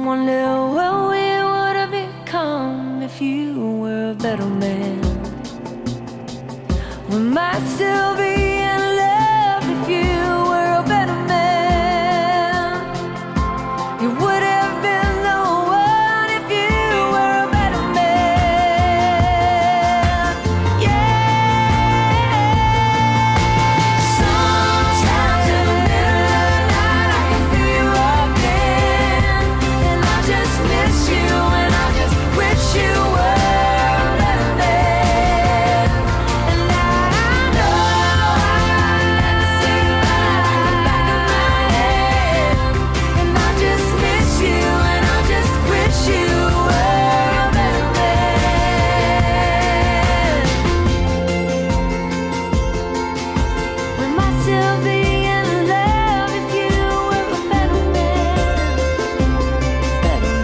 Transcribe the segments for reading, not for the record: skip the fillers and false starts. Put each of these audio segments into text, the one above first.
wonder what we would have become if you were a better man. We might still be in love if you were a better man. You would have been the one if you were a better man. Yeah. Sometimes in the middle of the night I can feel you again, and I just miss you, and I just wish you were a better man. And now I know I never say goodbye in the back of my head, and I just miss you, and I just wish you were a better man. We might still be in love if you were a better man. Better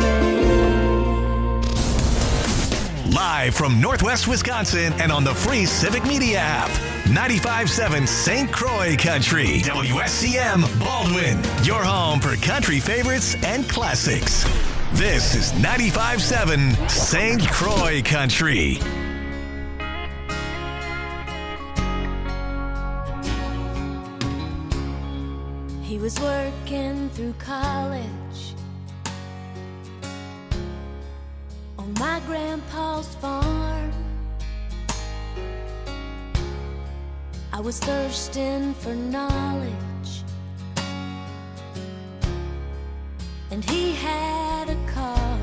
man. Live from Northwest Wisconsin and on the free Civic Media app. 95.7 St. Croix Country. WSCM Baldwin. Your home for country favorites and classics. This is 95.7 St. Croix Country. He was working through college on my grandpa's farm. I was thirsting for knowledge, and he had a car.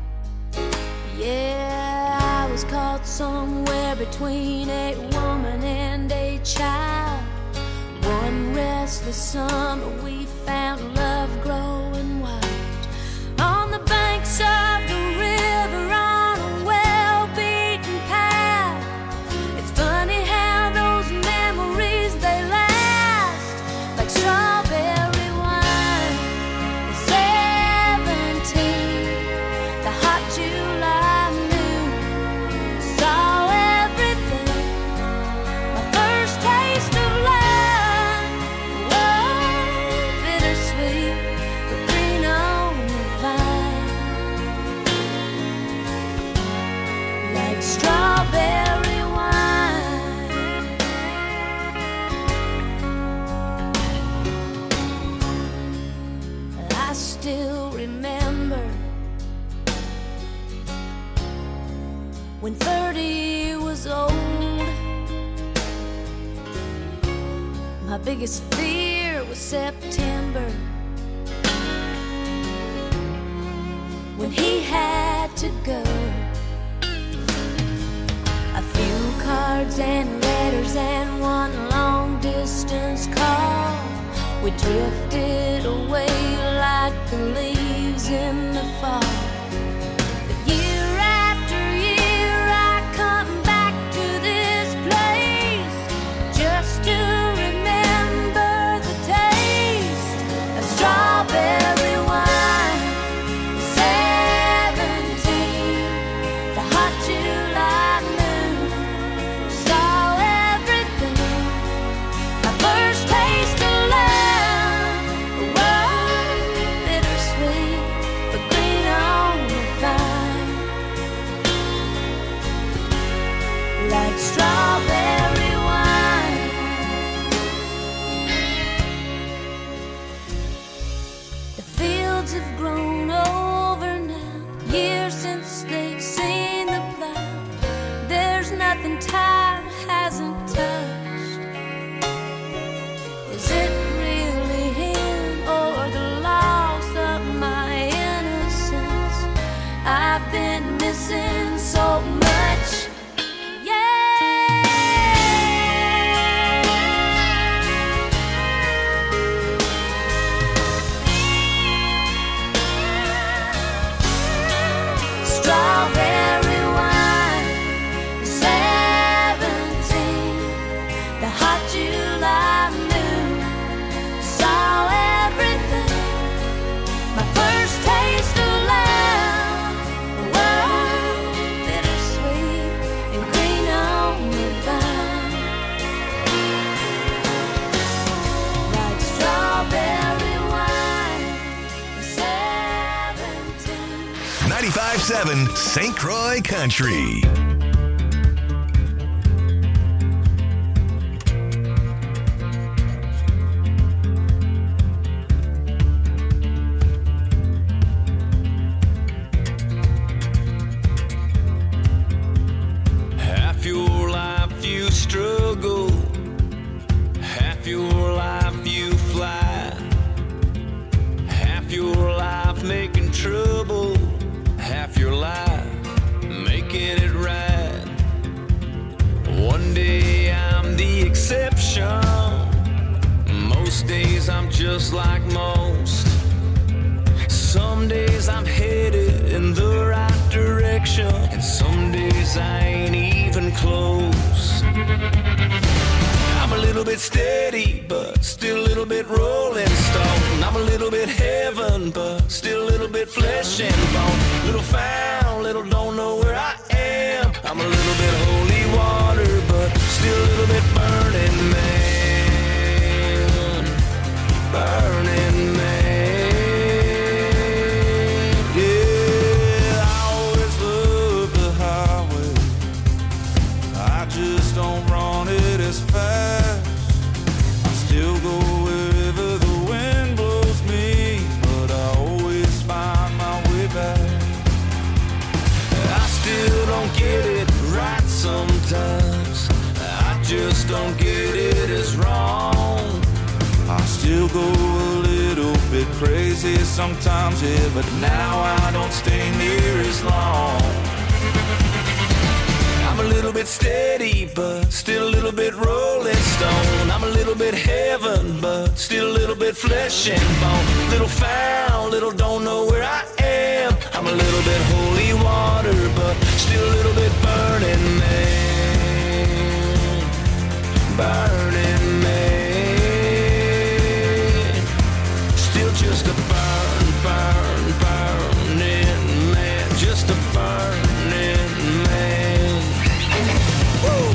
Yeah, I was caught somewhere between a woman and a child. One restless summer we found love growing wild on the banks of the river on a well-beaten path. It's funny how those memories, they last like strawberry wine. At 17, the hot July noon, saw everything. My first taste of love, oh, bittersweet, but green on the vine, like strawberry wine. I still remember when 30 was old. My biggest fear was September, when he had to go. A few cards and letters and one long distance call. We drifted away like the leaves in the fall. But year after year I come back to this place just to remember the taste of strawberry wine. 17, the hot July moon, saw everything. My first taste of love, oh, bittersweet, but green on 95.7 St. Croix Country. Half your life you struggle, half your life you fly, half your life making trouble, half your life making it right. One day I'm the exception, most days I'm just like most. Some days I'm headed in the right direction, and some days I ain't even close. I'm a little bit steady, but still a little bit rolling stone. I'm a little bit heaven, but still a little bit flesh and bone. Little found, little don't know where I am. I'm a little bit holy water, but still a little bit burning man. Burning man. Yeah, I always love the highway. I just don't run it as fast. I still go wherever the wind blows me, but I always find my way back. I still don't get it right sometimes. I just don't get it as wrong. I still go a little bit crazy sometimes, yeah, but now I don't stay near as long. I'm a little bit steady, but still a little bit rolling stone. I'm a little bit heaven, but still a little bit flesh and bone. Little found, little don't know where I am. I'm a little bit holy water, but still a little bit burning man. Burning man. Still just a burning man. Just a burning man. Woo!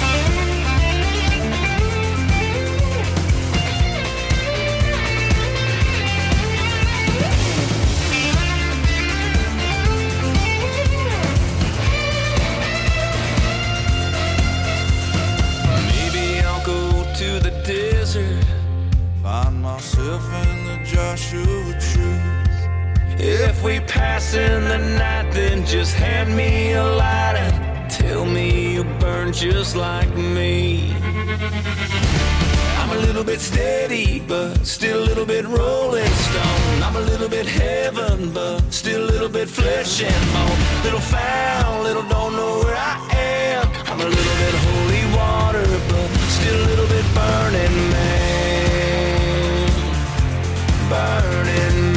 Maybe I'll go to the desert, find myself in the Joshua tree. If we pass in the night, then just hand me a lighter. Tell me you burn just like me. I'm a little bit steady, but still a little bit rolling stone. I'm a little bit heaven, but still a little bit flesh and bone. Little found, little don't know where I am. I'm a little bit holy water, but still a little bit burning man. Burning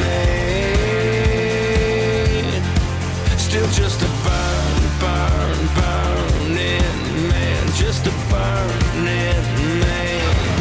man. Still just a burning man. Just a burning man.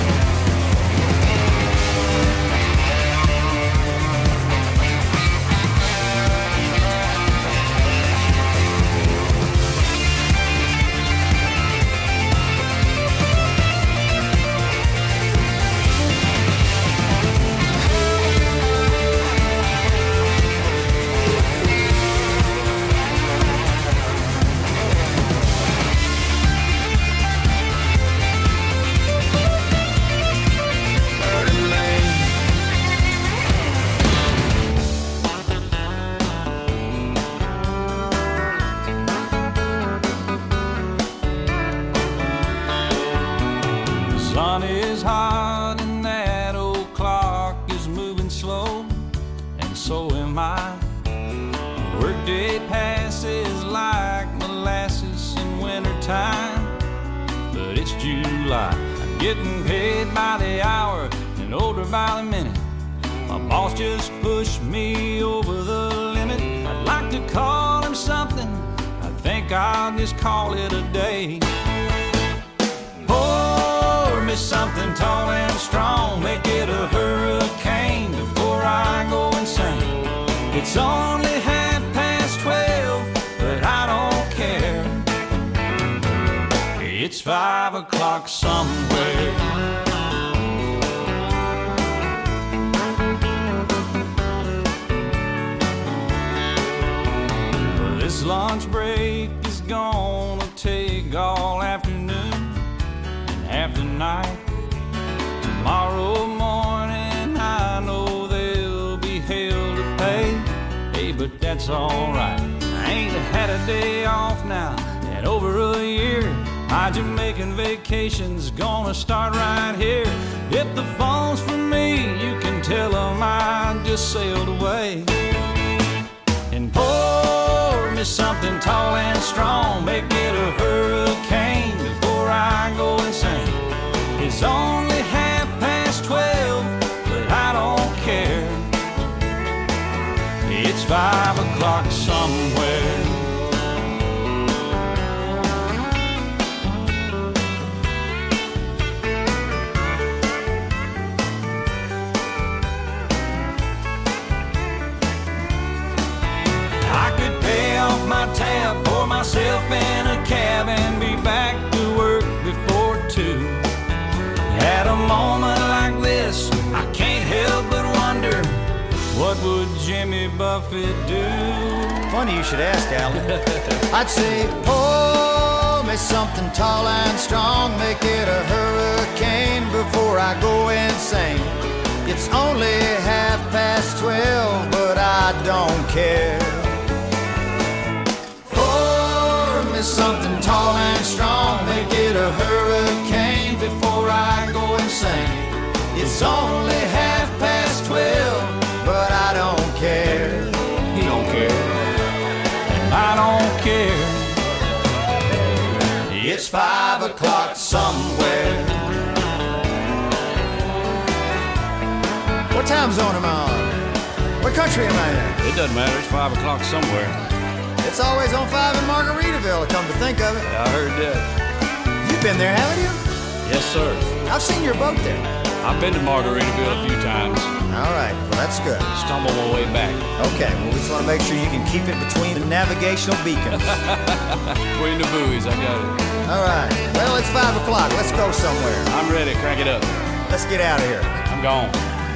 Sun is hot and that old clock is moving slow, and so am I. Workday passes like molasses in wintertime, but it's July. I'm getting paid by the hour and older by the minute. My boss just pushed me over the limit. I'd like to call him something, I think I'll just call it a day. Pour me something tall and strong, make it a hurricane before I go insane. It's only 12:30, but I don't care. It's 5 o'clock somewhere. This lunch break is gonna take all afternoon and half the night. Tomorrow morning I know there'll be hell to pay. Hey, but that's alright. I ain't had a day off now in over a year. My Jamaican vacation's gonna start right here. If the phone's for me, you can tell them I just sailed away. And pour me something tall and strong, make it a hurricane before I go insane. It's only 12:30, but I don't care. It's 5 o'clock somewhere. I could pay off my tab, pour myself in a cab, and be back to work before 2. At a moment like this, I can't help but wonder, what would Jimmy Buffett do? Funny you should ask, Alan. I'd say, pour me something tall and strong, make it a hurricane before I go insane. It's only 12:30, but I don't care. Pour me something tall and strong, make it a hurricane before I go insane. It's only 12:30, but I don't care. He don't care. I don't care. It's 5 o'clock somewhere. What time zone am I on? What country am I in? It doesn't matter. It's 5 o'clock somewhere. It's always on 5 in Margaritaville, come to think of it. I heard that. You've been there, haven't you? Yes, sir. I've seen your boat there. I've been to Margaritaville a few times. All right, well, that's good. Stumbled my way back. Okay, well, we just want to make sure you can keep it between the navigational beacons. Between the buoys, I got it. All right, well, it's 5 o'clock. Let's go somewhere. I'm ready. Crank it up. Let's get out of here. I'm gone.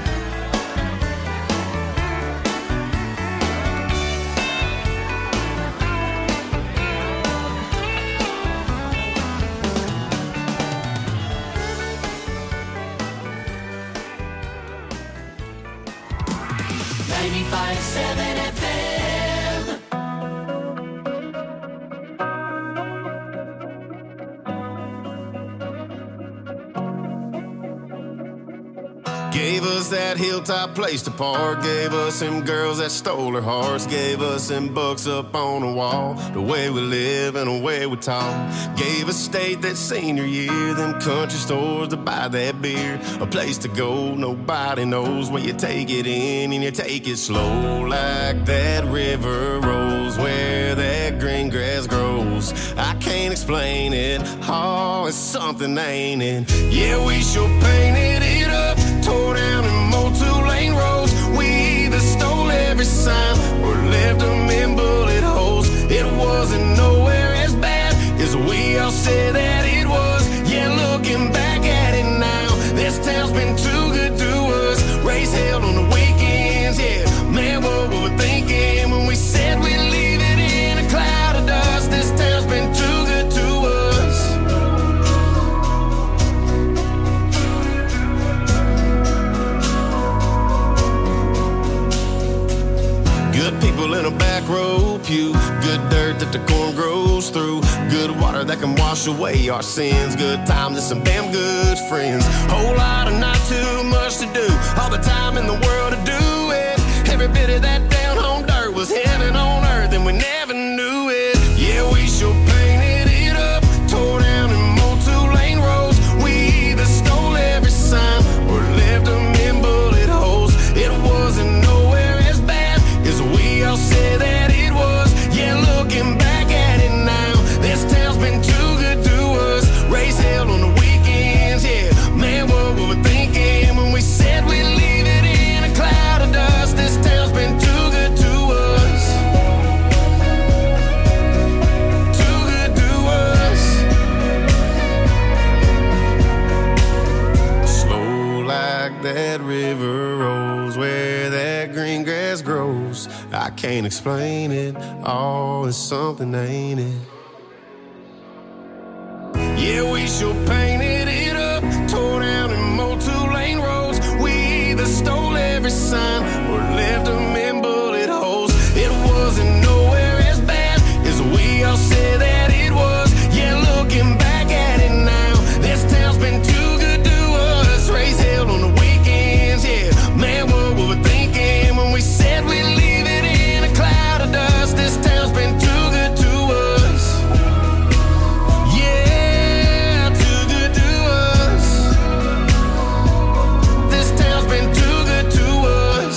Gave us that hilltop place to park. Gave us them girls that stole her hearts. Gave us them books up on the wall. The way we live and the way we talk. Gave us state that senior year. Them country stores to buy that beer. A place to go nobody knows when you take it in and you take it slow. Like that river rolls where that green grass grows. I can't explain it. Oh, it's something, ain't it? Yeah, we sure painted it up. Tore down and mowed 2-lane roads. We either stole every sign or left them in bullet holes. It wasn't nowhere as bad as we all said that it was. Yeah, looking back at it now, this town's been too good to us. Race held on the weekends, yeah. Man, what were we thinking when we said we'd leave it in a cloud of dust? This town's been too good to us. Good people in a back row pew. Good dirt that the corn grows through. Good water that can wash away our sins. Good times and some damn good friends. Whole lot of not too much to do. All the time in the world to do it. Every bit of that down home dirt was heaven on earth and we never knew it. Yeah, we sure painted it up. Tore down and mowed 2-lane roads. We either stole every sign or left them in bullet holes. It wasn't nowhere as bad as we all said that it was. Yeah, looking back at it now, this town's been too good to us. Race held on the weekends, yeah. Man, what were we thinking when we said we'd leave it in a cloud of dust? This town's been too good to us. can't explain it. Oh, it's something, ain't it? Yeah, we sure painted it up, tore down and mowed 2-lane roads. We either stole every sign or left them in bullet holes. It wasn't nowhere as bad as we all said that it was. Yeah, looking back at it now, this town's been too good to us. Raise hell on the weekends, yeah. Man, what were we thinking when we said we'd leave it in a cloud of dust? This town's been too good to us. Yeah, too good to us. This town's been too good to us.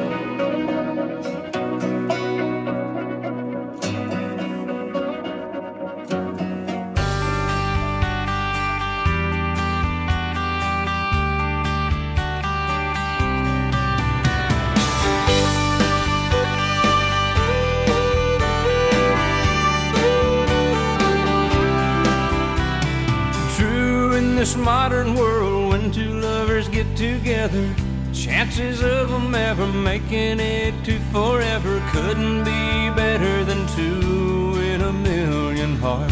True, in this modern world, when two lovers get together, chances of them ever making it to forever couldn't be better than 2 in a million hearts.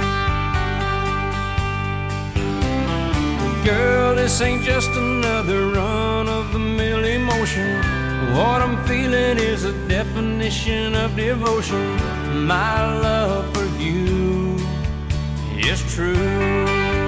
Girl, this ain't just another run-of-the-mill emotion. What I'm feeling is a definition of devotion. My love for you is true.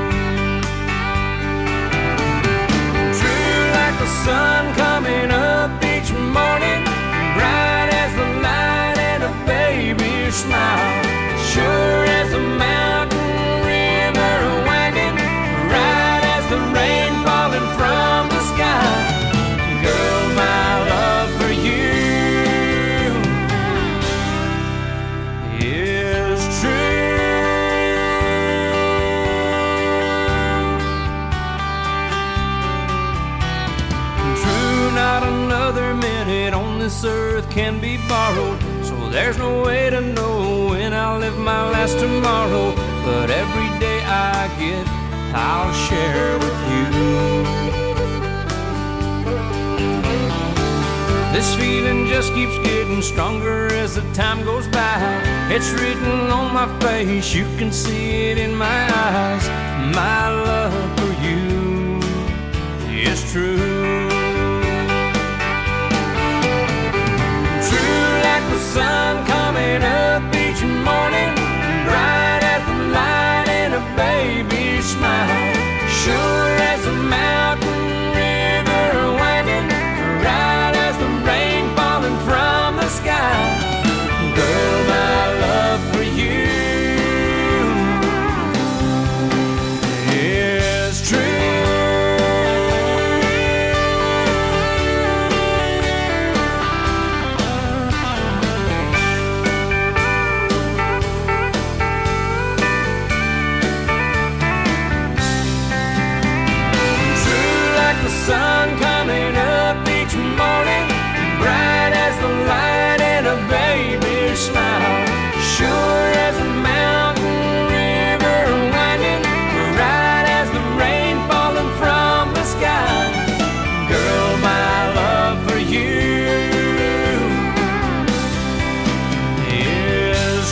True like the sun coming up each morning, bright as the light and a baby's smile, sure as the mountain river winding, right as the rain falling from the sky. Girl, my love for you is true. True, not another minute on this earth can be borrowed, so there's no way to know when I'll live my last tomorrow. But every day I get, I'll share with you. This feeling just keeps getting stronger as the time goes by. It's written on my face, you can see it in my eyes. My love for you is true. True like the sun coming up each morning, bright as the light in a baby's smile, sure as the mountain river winding, right as the rain falling from the sky. Girl, my love for you is true. True like the sun coming up each morning, bright as the light in a baby's smile, sure as the mountain river winding, right as the rain falling from the sky. Girl, my love for you is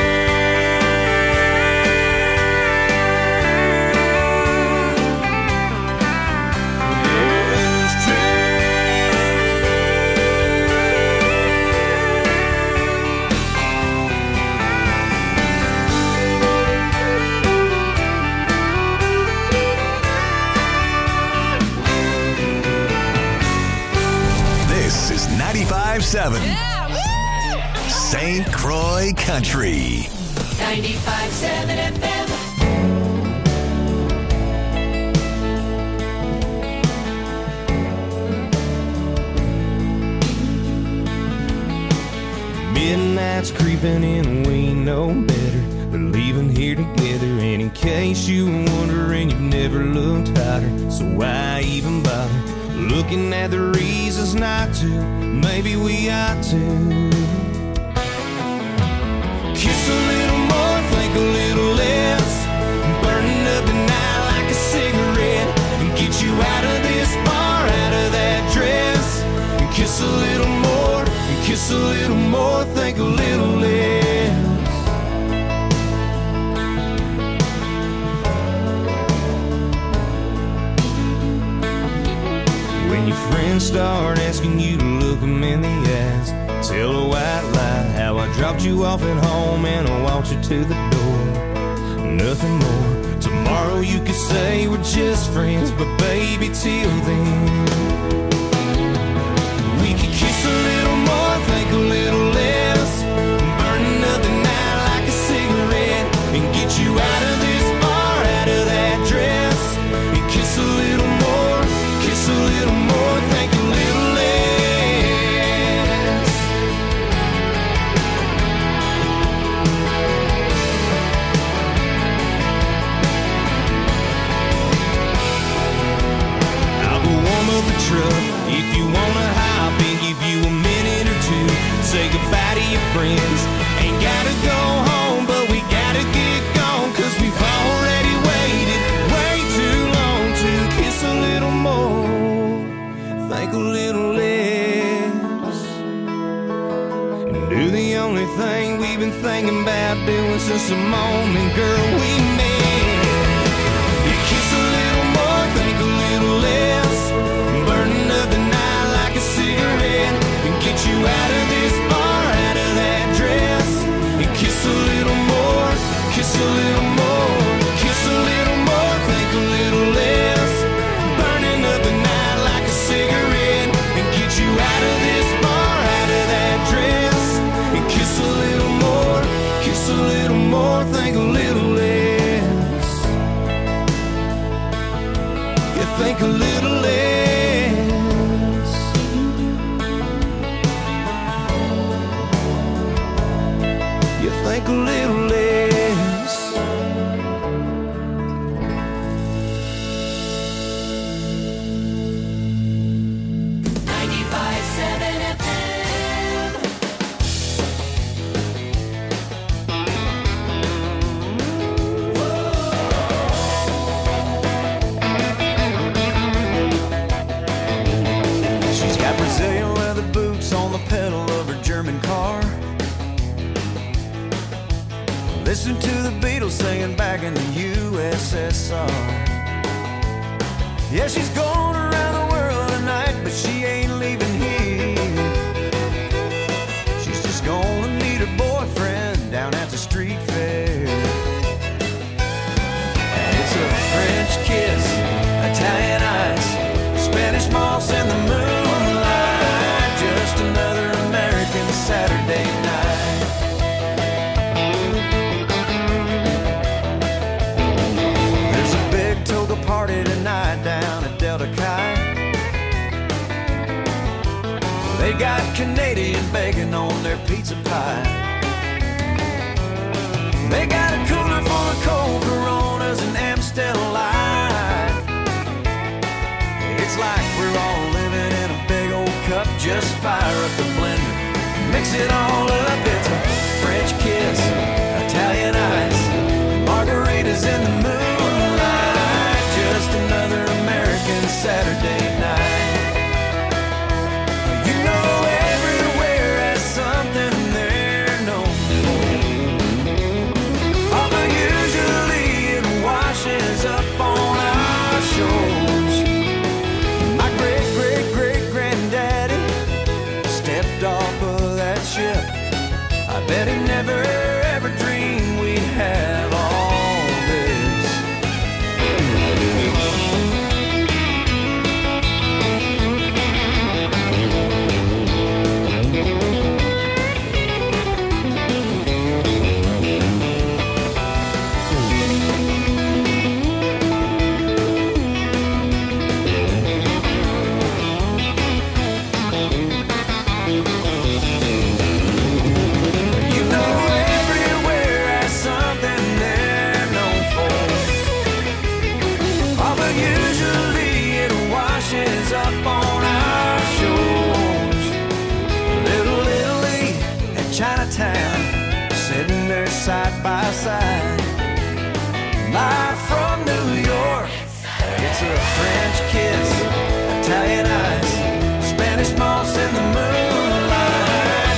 This is 95.7 St. Croix Country. 95.7 FM. Midnight's creeping in, we know better. We're leaving here together, and in case you were wondering, you've never looked hotter. So why even bother looking at the reasons not to? Maybe we ought to kiss a little more, think a little less, burning up the night like a cigarette, and get you out of this bar, out of that dress, and kiss a little more, and kiss kiss a little more, think a little less. When your friends start asking you to look them in the eyes, tell a white lie how I dropped you off at home and I walked you to the door. Nothing more. Tomorrow you could say we're just friends, but baby, till then we could kiss a little more, think a little less, burning up the night like a cigarette, and get you out of this bar, out of that dress, and kiss a little more, kiss a little more, think a little less. I'll go warm up the truck if you wanna hop in, give you a minute or two, say goodbye to your friends. Ain't gotta go home, but we gotta get gone, cause we've already waited way too long to kiss a little more, think a little less, and do the only thing we've been thinking about doing since the moment, girl, we met. You kiss a little more, think a little less, burning up the night like a cigarette, and get you out of this bar, out of that dress, and kiss a little more, kiss a little more, kiss a little more, think a little less, burning up the night like a cigarette, and get you out of this bar, out of that dress, and kiss a little more, kiss a little more, think a little less. You think a little less. You think a little less. 95.7 FM. She's got Brazilian leather boots on the pedal of her German car. Listen to the Beatles singing back in the USSR. Yeah, she's going around the world tonight, but she ain't leaving here. She's just gonna meet her boyfriend down at the street fair. And it's a French kiss, Italian ice, Spanish moss in the moonlight, just another American Saturday night. There's a big toga party tonight down at Delta Chi. They got Canadian bacon on their pizza pie. They got a cooler full of cold Coronas and Amstel Light. It's like we're all living in a big old cup. Just fire up the blender, mix it all up. It's a French kiss, Italian ice, margaritas in the moonlight, just another American Saturday night. You know everywhere has something they're known for, although usually it washes up on our shores. My great-great-great-granddaddy stepped off of that ship. I bet he never ever dreamed we'd have all this. You know everywhere has something they're known for, although usually it washes up on our shores. Little Italy and Chinatown, sitting there side by side. Live from New York, it's a French kiss, Italian ice, Spanish moss in the moonlight,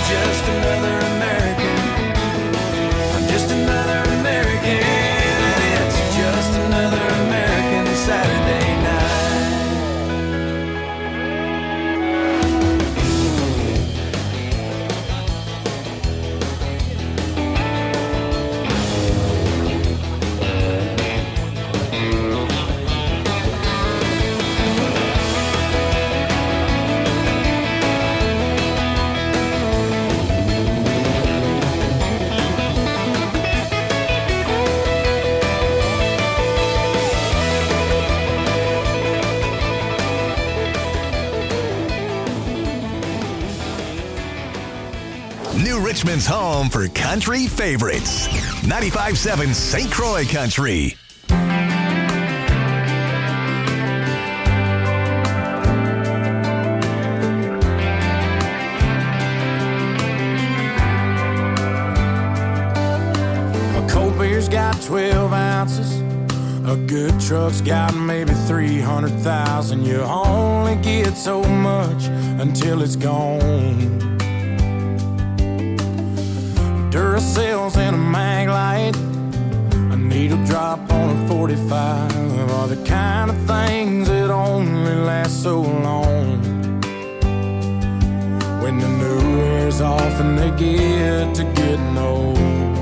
Baldwin's home for country favorites. 95.7 St. Croix Country. A cold beer's got 12 ounces. A good truck's got maybe 300,000. You only get so much until it's gone. Duracells and a mag light, a needle drop on a 45 are the kind of things that only last so long. When the new wears off and they get to getting old,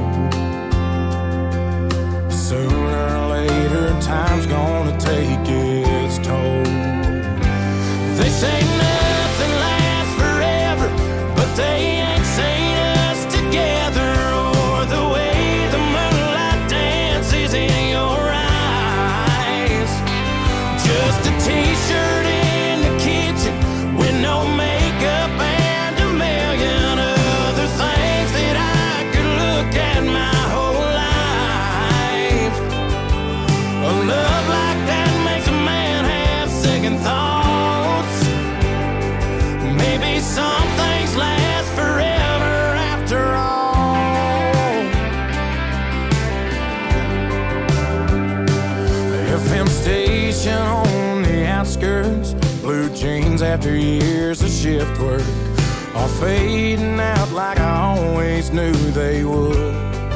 sooner or later time's gonna take its toll. They say nothing lasts forever, but they ain't seen us together, or the way the moonlight dances in your eyes. Just a t-shirt in the kitchen with no makeup and a million other things that I could look at my whole life. A love like that makes a man have second thoughts. Maybe some things last forever after all. The FM station on the outskirts, blue jeans after years of shift work, are fading out like I always knew they would.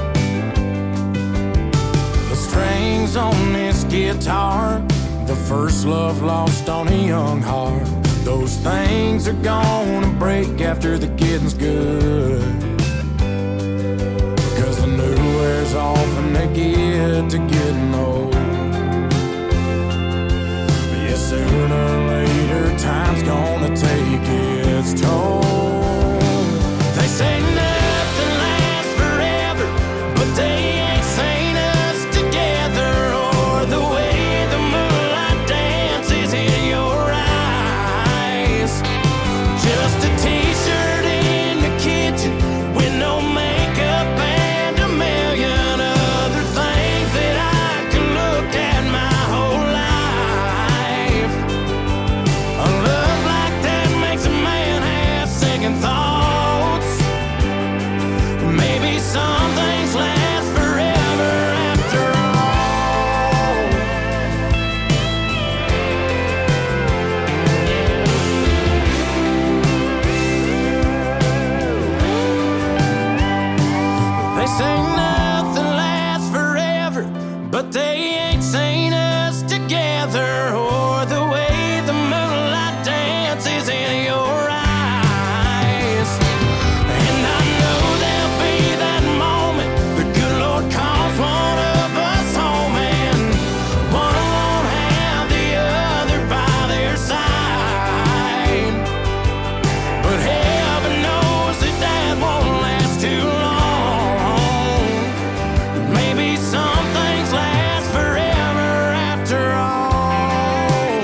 The strings on this guitar, the first love lost on a young heart, those things are gonna break after the getting's good. Because the new wears off and they get to getting old. Yeah, sooner or later time's gonna take its toll. They say nothing lasts forever, but they ain't seen us together, or the way the moonlight dances in your eyes. Just a t-shirt in the kitchen with no makeup and a million other things that I can look at my whole life. A love like that makes a man have second thoughts. Maybe some things last forever after all. They say nothing lasts forever, but they ain't seen us together, or the way the moonlight dances in your eyes. And I know there'll be that moment the good Lord calls one of us home, and one won't have the other by their side. But heaven knows that that won't last too long. Maybe some things last forever after all.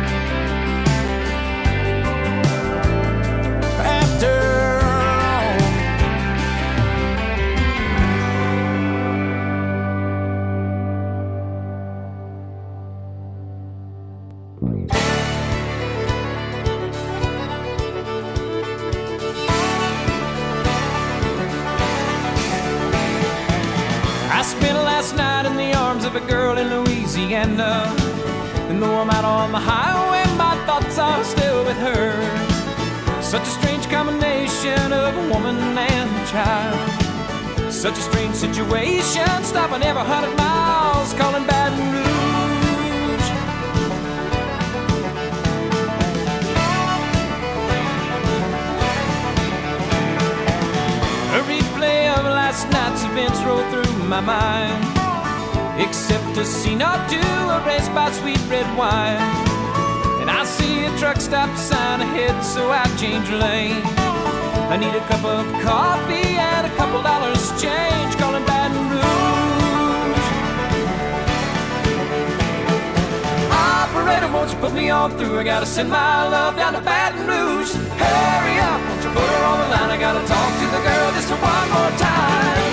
After all. I spent last night in the arms of a girl in Louisiana, and though I'm out on the highway, my thoughts are still with her. Such a strange combination of a woman and a child. Such a strange situation, stopping every 100 miles, calling Baton Rouge. A replay of last night's events roll through my mind, except a scene or two erased by sweet red wine. And I see a truck stop sign ahead, so I change lane. I need a cup of coffee and a couple dollars change, calling Baton Rouge. Operator, won't you put me on through? I gotta send my love down to Baton Rouge. Hurry up, won't you put her on the line? I gotta talk to the girl just one more time.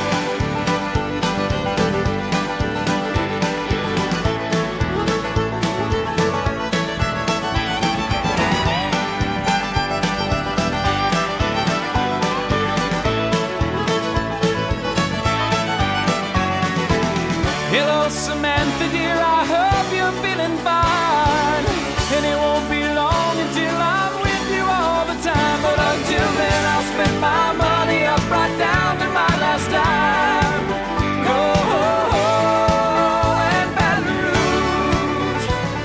Hello, Samantha, dear, I hope you're feeling fine. And it won't be long until I'm with you all the time. But until then, I'll spend my money up right down to my last dime. Go and Baton Rouge.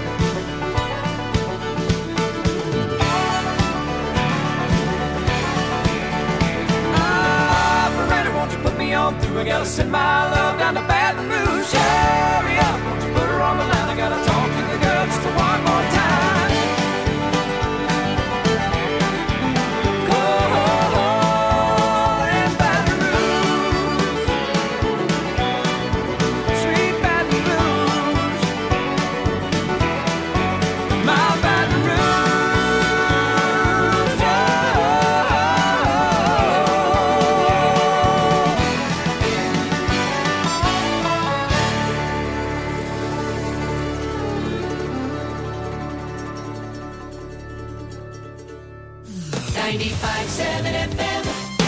Operator, won't you put me on through? I gotta send my love down to Baton Rouge. Hurry up, won't you put her on the line? I gotta talk to the girl just one more time. Go and Baton Rouge, sweet Baton Rouge, my Baton Rouge. Oh. 95.7 FM.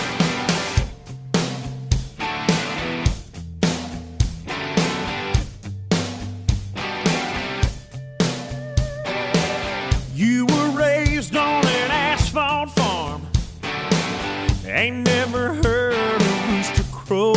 You were raised on an asphalt farm. Ain't never heard a rooster crow.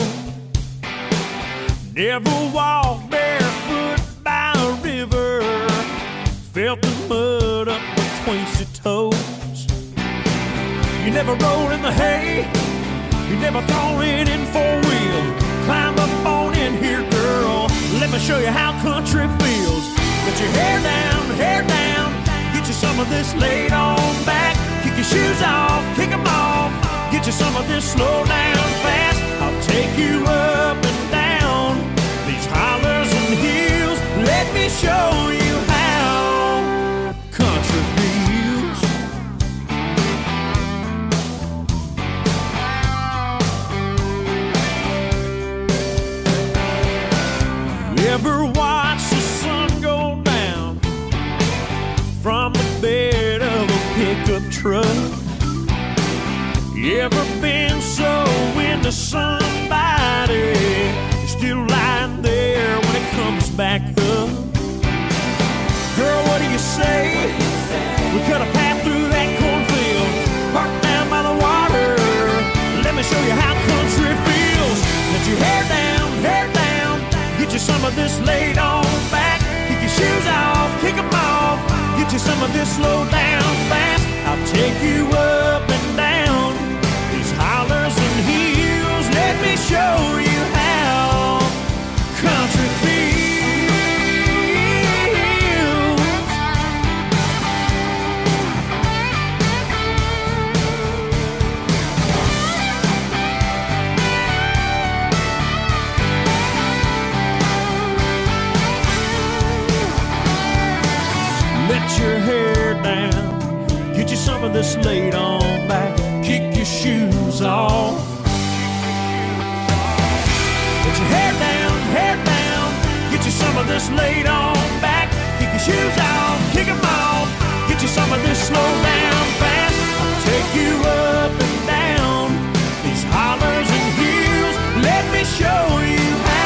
Never walked barefoot by a river. Felt the mud up between your toes. You never rolled in the hay. You never thrown it in four-wheel. Climb up on in here, girl. Let me show you how country feels. Get your hair down. Get you some of this laid on back. Kick your shoes off, kick them off. Get you some of this slow down fast. I'll take you up and down these hollers and hills. Let me show you how country feels. Ever watch the sun go down from the bed of a pickup truck? You ever been so into somebody you're still lying there when it comes back up? Girl, what do you say? We cut a path through that cornfield, parked down by the water. Let me show you how country feels. Let your hair down. Get you some of this laid on back. Kick your shoes off, kick them off. Get you some of this slow down fast. I'll take you up and down these hollers and hills. Let me show you how country feels. Let your hair down. Get you some of this laid on back. Kick your shoes off. Let your hair down. Get you some of this laid on back. Kick your shoes off, kick them off. Get you some of this slow down fast. I'll take you up and down these hollers and hills. Let me show you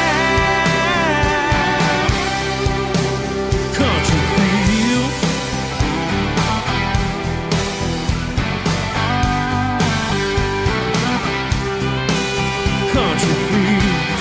how country feels. Country feels.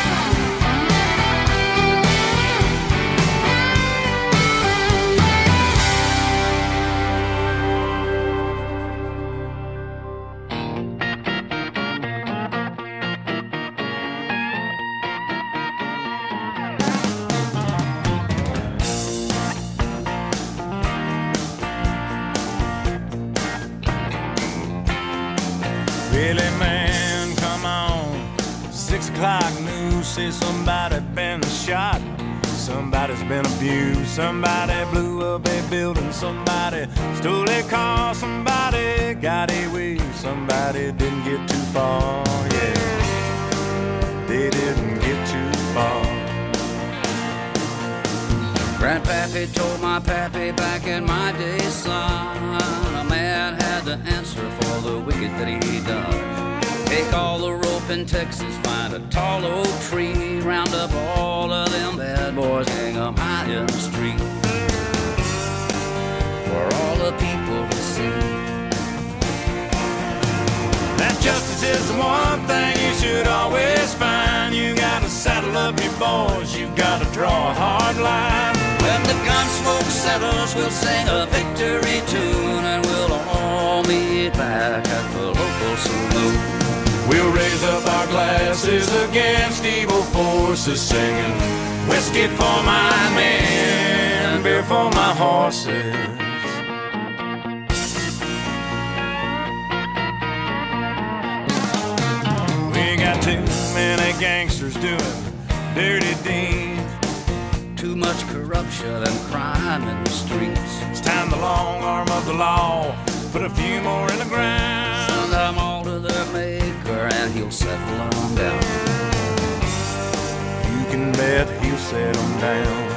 Really, man, come on. 6 o'clock news says somebody been shot. Somebody's been abused, somebody blew up a building, somebody stole a car, somebody got away, somebody didn't get too far, yeah, they didn't get too far. Grandpappy told my pappy back in my day, son, a man had to answer for the wicked that he done. Take all the rope in Texas, find a tall oak tree, round up all of them bad boys, hang 'em high in the street, for all the people to see. That justice is the one thing you should always find. You gotta saddle up your boys, you gotta draw a hard line. When the gun smoke settles, we'll sing a victory tune, and we'll all meet back at the local saloon. We'll raise up our glasses against evil forces, singing whiskey for my men, beer for my horses. We got too many gangsters doing dirty deeds, too much corruption and crime in the streets. It's time the long arm of the law put a few more in the ground. Send them all to their maker and he'll settle them down. You can bet he'll settle them down.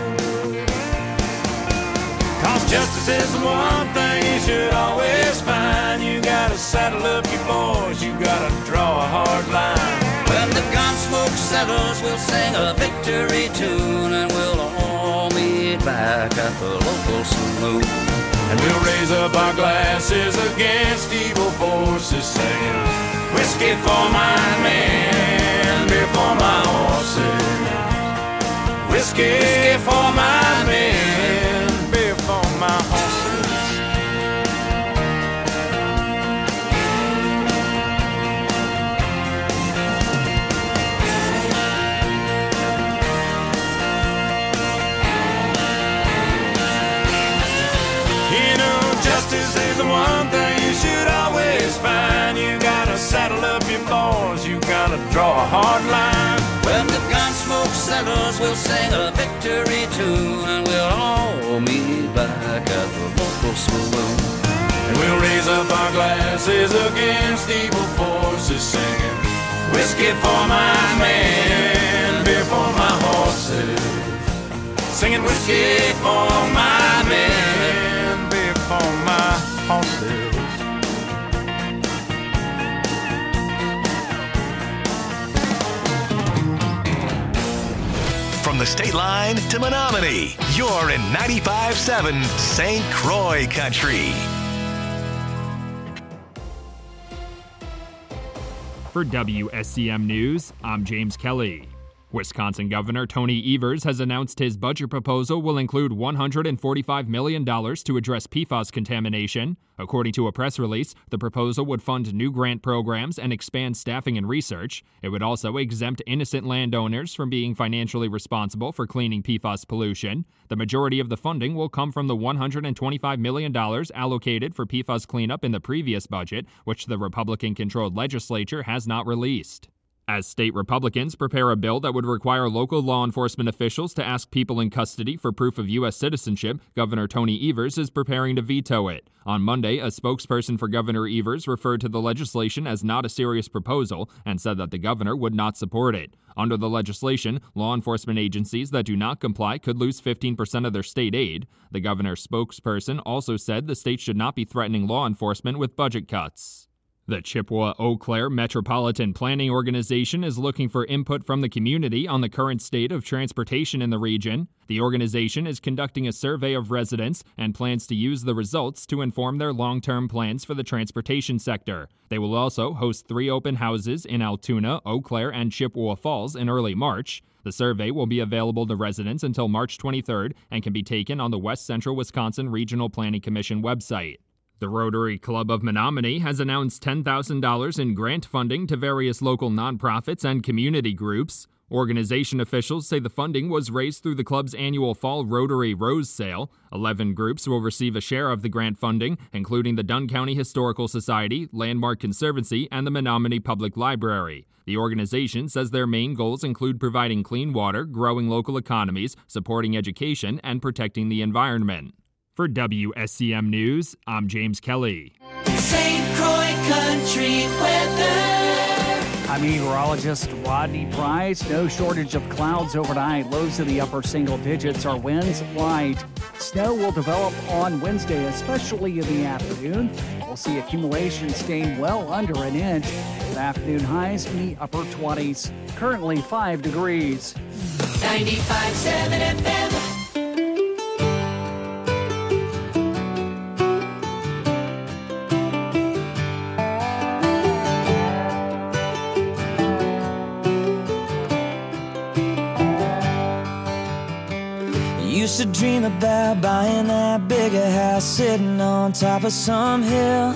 Cause justice is the one thing you should always find. You gotta saddle up your boys, you gotta draw a hard line. When the gun smoke settles, we'll sing a victory tune, and we'll all meet back at the local saloon. And we'll raise up our glasses against evil forces, singing whiskey for my men, beer for my horses. Whiskey for my men, beer for my horses. Justice is the one thing you should always find. You gotta saddle up your boys, you gotta draw a hard line. When the gun smoke settles, we'll sing a victory tune, and we'll all meet back at the local saloon. And we'll raise up our glasses against evil forces, singing whiskey for my men, beer for my horses. Singing whiskey for my men, beer for my horses. From the state line to Menominee, you're in 95.7 St. Croix Country. For WSCM News, I'm James Kelly. Wisconsin Governor Tony Evers has announced his budget proposal will include $145 million to address PFAS contamination. According to a press release, the proposal would fund new grant programs and expand staffing and research. It would also exempt innocent landowners from being financially responsible for cleaning PFAS pollution. The majority of the funding will come from the $125 million allocated for PFAS cleanup in the previous budget, which the Republican-controlled legislature has not released. As state Republicans prepare a bill that would require local law enforcement officials to ask people in custody for proof of U.S. citizenship, Governor Tony Evers is preparing to veto it. On Monday, a spokesperson for Governor Evers referred to the legislation as not a serious proposal and said that the governor would not support it. Under the legislation, law enforcement agencies that do not comply could lose 15% of their state aid. The governor's spokesperson also said the state should not be threatening law enforcement with budget cuts. The Chippewa-Eau Claire Metropolitan Planning Organization is looking for input from the community on the current state of transportation in the region. The organization is conducting a survey of residents and plans to use the results to inform their long-term plans for the transportation sector. They will also host 3 open houses in Altoona, Eau Claire, and Chippewa Falls in early March. The survey will be available to residents until March 23rd and can be taken on the West Central Wisconsin Regional Planning Commission website. The Rotary Club of Menominee has announced $10,000 in grant funding to various local nonprofits and community groups. Organization officials say the funding was raised through the club's annual Fall Rotary Rose Sale. 11 groups will receive a share of the grant funding, including the Dunn County Historical Society, Landmark Conservancy, and the Menominee Public Library. The organization says their main goals include providing clean water, growing local economies, supporting education, and protecting the environment. For WSCM News, I'm James Kelly. St. Croix Country weather. I'm meteorologist Rodney Price. No shortage of clouds overnight. Lows in the upper single digits. Our winds light. Snow will develop on Wednesday, especially in the afternoon. We'll see accumulation staying well under an inch. With afternoon highs in the upper 20s. Currently 5 degrees. 95.7 FM. Used to dream about buying that bigger house sitting on top of some hill.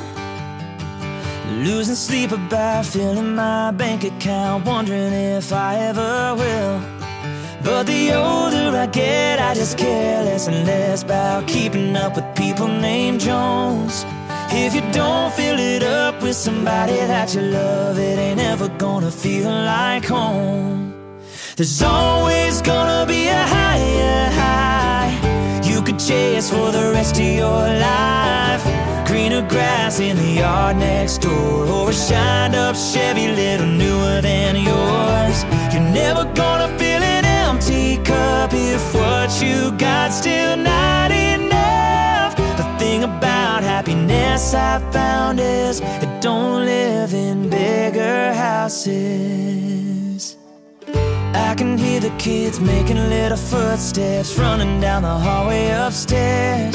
Losing sleep about filling my bank account, wondering if I ever will. But the older I get, I just care less and less about keeping up with people named Jones. If you don't fill it up with somebody that you love, it ain't ever gonna feel like home. There's always gonna be a higher high you could chase for the rest of your life. Greener grass in the yard next door, or a shined up Chevy little newer than yours. You're never gonna fill an empty cup if what you got still not enough. The thing about happiness I found is it don't live in bigger houses. I can hear the kids making little footsteps running down the hallway upstairs.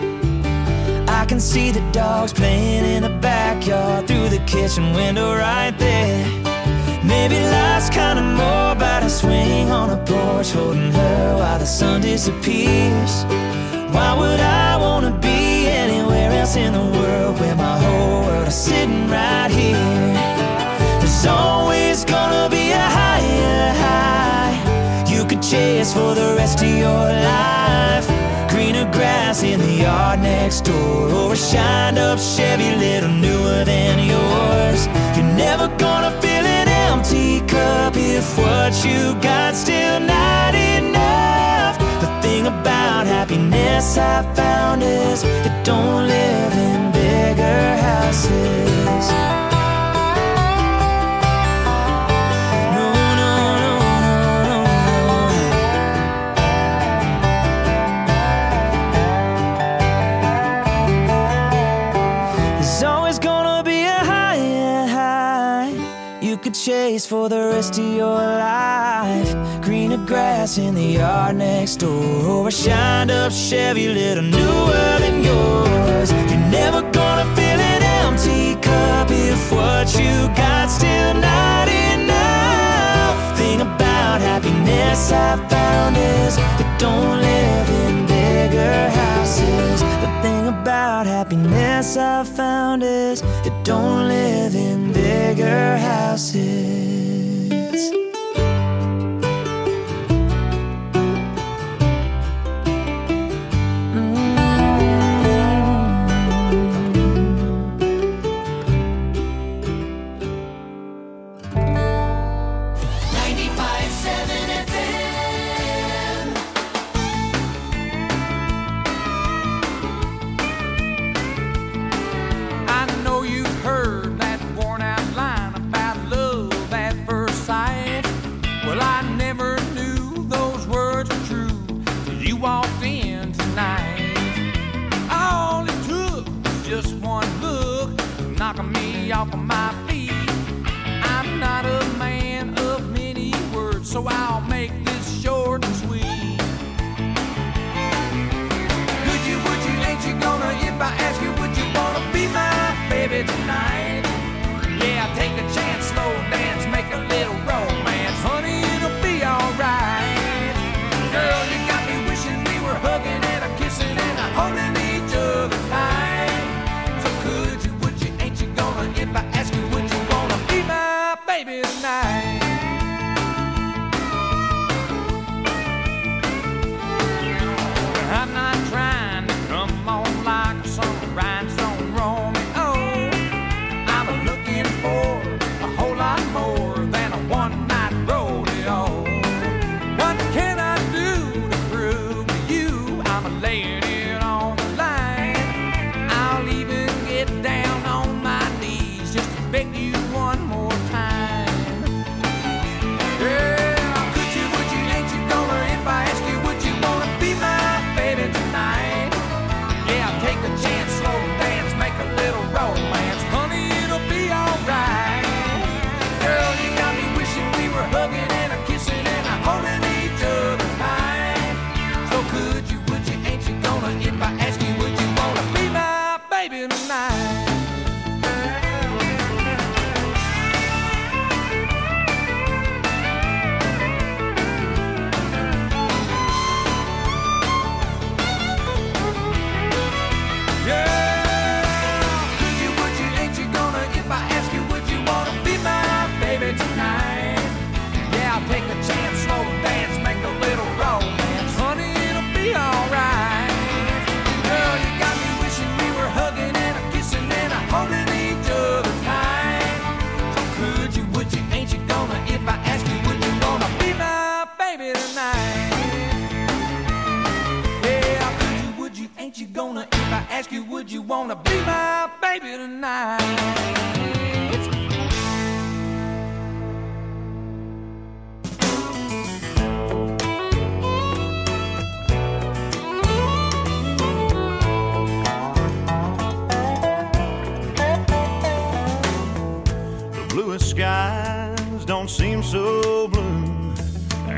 I can see the dogs playing in the backyard through the kitchen window right there. Maybe life's kinda more about a swing on a porch holding her while the sun disappears. Why would I wanna be anywhere else in the world where my whole world is sitting right here? There's always gonna be a higher high you could chase for the rest of your life. Greener grass in the yard next door, or a shined up Chevy little newer than yours. You're never gonna fill an empty cup if what you got still not enough. The thing about happiness I found is it don't live in bigger houses. Chase for the rest of your life. Greener grass in the yard next door, or a shined up Chevy little newer than yours. You're never gonna fill an empty cup if what you got still not enough. Thing about happiness I found is it don't live in bigger houses. The thing about happiness I found is it don't live in bigger houses. Off of my feet. I'm not a man of many words, so I'll make this short and sweet. Could you, would you, ain't you gonna, if I ask you, would you wanna be my baby tonight? Yeah, take a chance, slow dance, make a little romance. Honey, it'll be alright. Girl, you got me wishing we were hugging and a kissing and a holding each other tight. So could you, would you, ain't you gonna, if I ask you, would you wanna be my baby tonight?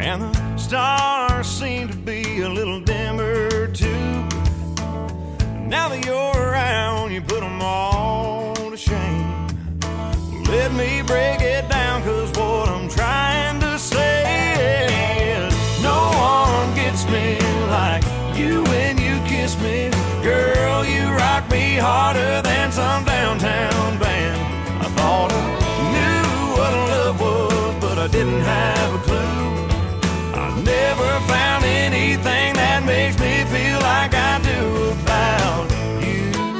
and the stars seem to be a little dimmer too. Now that you're around, you put them all to shame. Let me break it down, 'cause what I'm trying to say is no one gets me like you when you kiss me. Girl, you rock me harder than some downtown band. I thought I knew what love was, but I didn't have a clue. I never found anything that makes me feel like I do about you.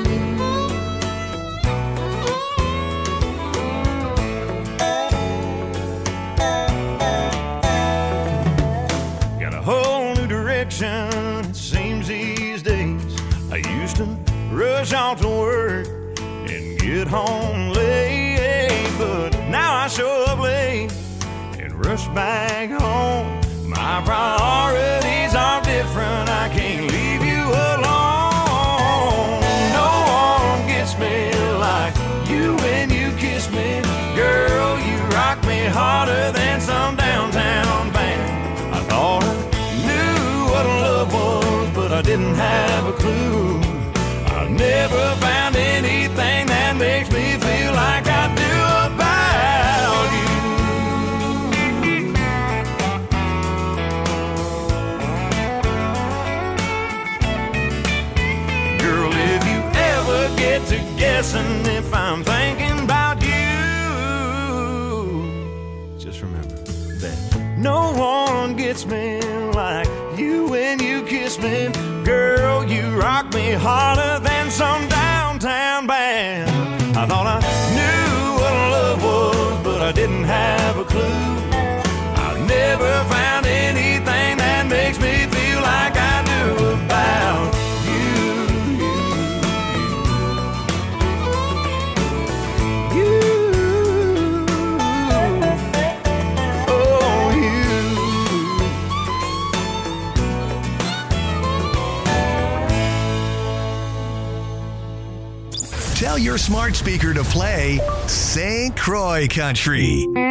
Got a whole new direction, it seems these days. I used to rush off to work and get home late, but now I show up late and rush back home. My priorities are different, I can't leave you alone. No one gets me like you when you kiss me. Girl, you rock me harder than some downtown band. I thought I knew what love was, but I didn't have a clue. I never found anything that makes me feel like I do about you. Girl, if you ever get to guessing if I'm thinking about you, just remember that no one gets me like you when you kiss me. Girl, you rock me harder than some downtown band. I thought I knew what love was, but I didn't have a clue. I never found anything that makes me feel like I do about you. Tell your smart speaker to play St. Croix Country.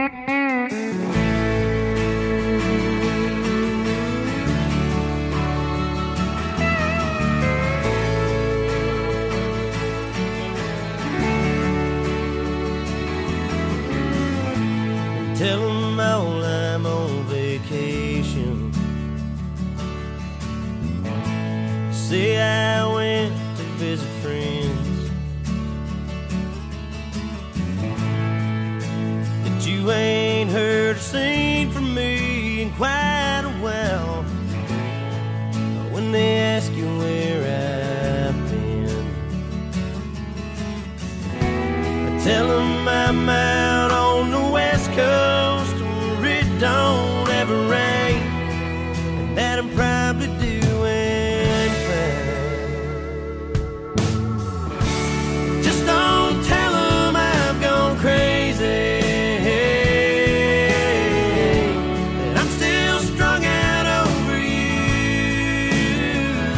Tell them all I'm on vacation. Say I went to visit friends. That you ain't heard or seen from me in quite a while. When they ask you where I've been, I tell them I'm out on the West Coast where it don't ever rain, and that I'm probably doing fine. Just don't tell them I've gone crazy, that I'm still strung out over you.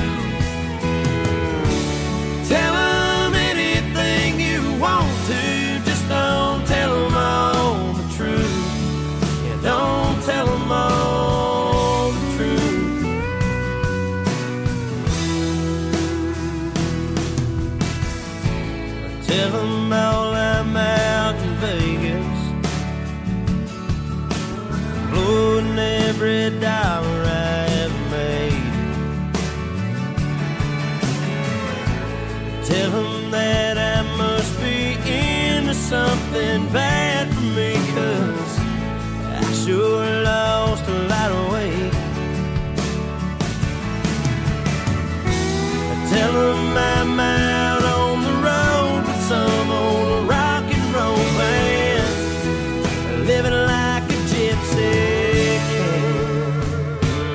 Tell them anything you want to, just don't tell them all the truth. Yeah, don't tell them all the truth. Tell them all I'm out in Vegas, blowing every dollar I ever made. Tell them that I must be into something bad for me, 'cause I sure lost a lot of weight. Tell them I'm out on the road with some old rock and roll band, living like a gypsy cat.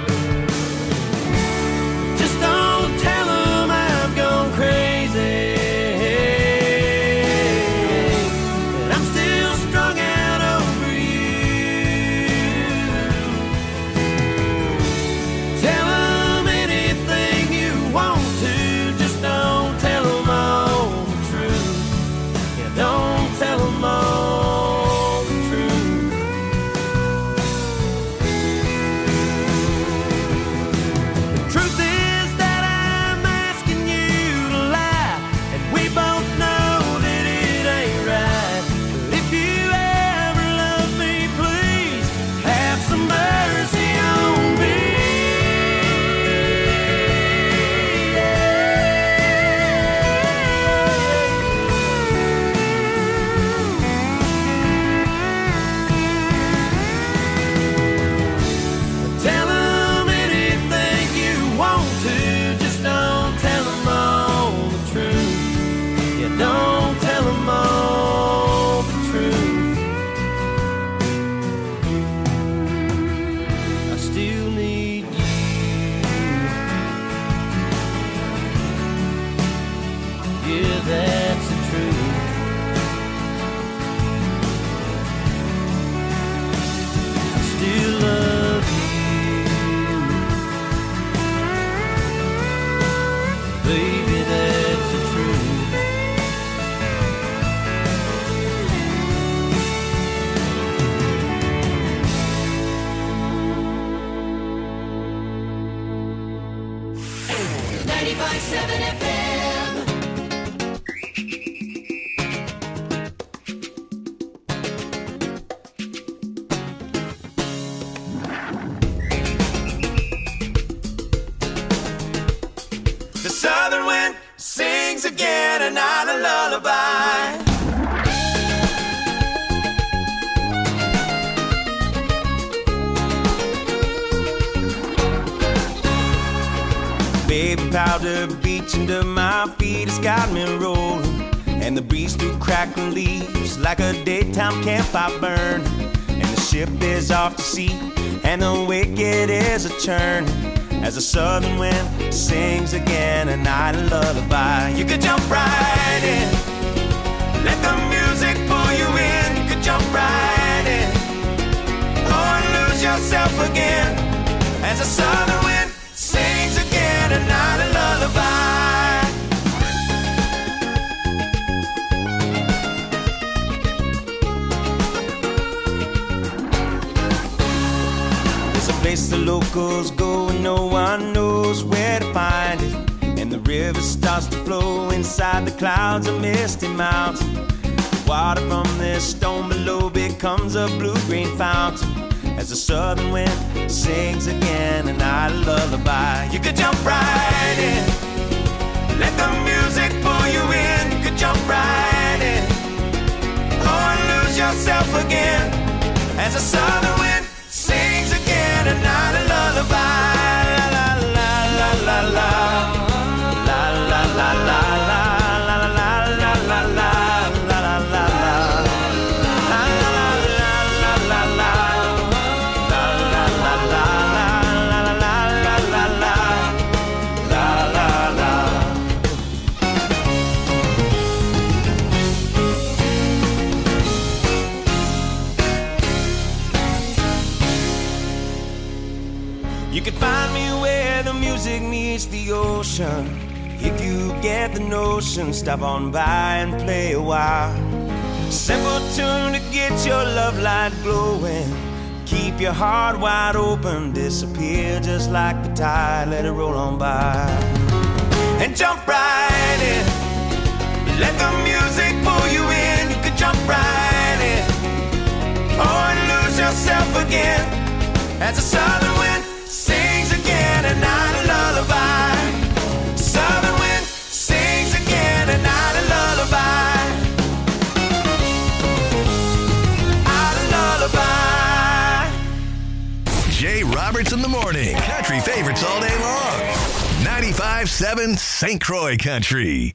95.7 FM. The southern wind sings again, and not a lullaby. Baby powder beach under my feet has got me rolling, and the breeze through crackling leaves like a daytime campfire burn. And the ship is off to sea, and the wicked is a churn, as the southern wind sings again a night of lullaby. You could jump right in, let the music pull you in. You could jump right in, or lose yourself again, as the southern wind sings again a night of lullaby. There's a place the locals go and no one knows where to find it, and the river starts to flow inside the clouds of misty mountain. The water from this stone below becomes a blue-green fountain, as the southern wind sings again a night of lullaby. You could jump right in, let the music pull you in. You could jump right in, or lose yourself again, as the southern wind sings again a night of lullaby. La la la la la la la la la la la la la la la. You can find me where the music meets the ocean. If you get the notion, stop on by and play a while. Simple tune to get your love light glowing. Keep your heart wide open, disappear just like the tide, let it roll on by. And jump right in, let the music pull you in. You could jump right in, or lose yourself again, as the southern wind sings again a night of lullaby. Southern wind sings again a night of lullaby. Out of lullaby. Jay Roberts in the morning. Country favorites all day long. 95.7 St. Croix Country.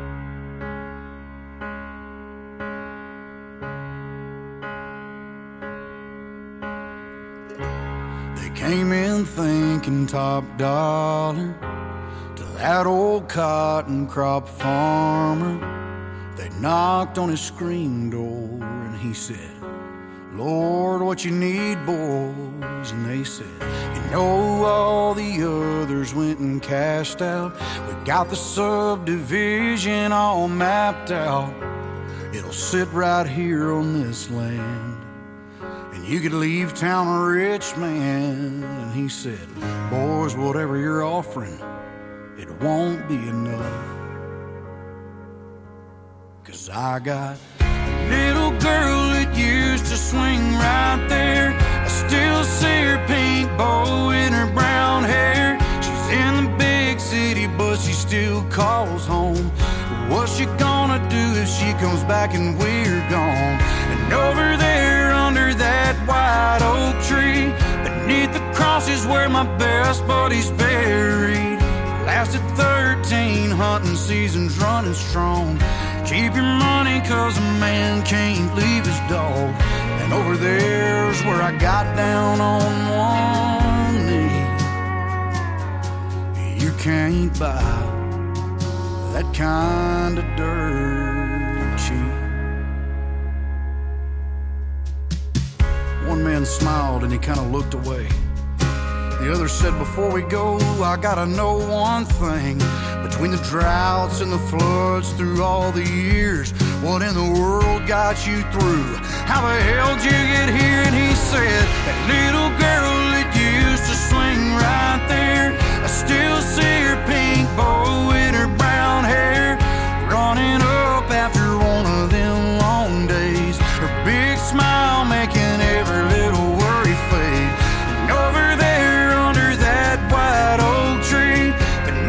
Came in thinking top dollar to that old cotton crop farmer. They knocked on his screen door and he said, Lord, what you need, boys? And they said, you know, all the others went and cashed out. We got the subdivision all mapped out. It'll sit right here on this land. You could leave town a rich man. And he said, boys, whatever you're offering, it won't be enough. 'Cause I got a little girl that used to swing right there. I still see her pink bow in her brown hair. She's in the big city, but she still calls home. What's she gonna do if she comes back and we're gone? And over there under that white oak tree, beneath the cross is where my best buddy's buried. Lasted 13 hunting seasons running strong. Keep your money 'cause a man can't leave his dog. And over there's where I got down on one knee. You can't buy that kind of dirt cheap. One man smiled and he kind of looked away. The other said, before we go, I gotta know one thing. Between the droughts and the floods through all the years, what in the world got you through? How the hell did you get here? And he said, that little girl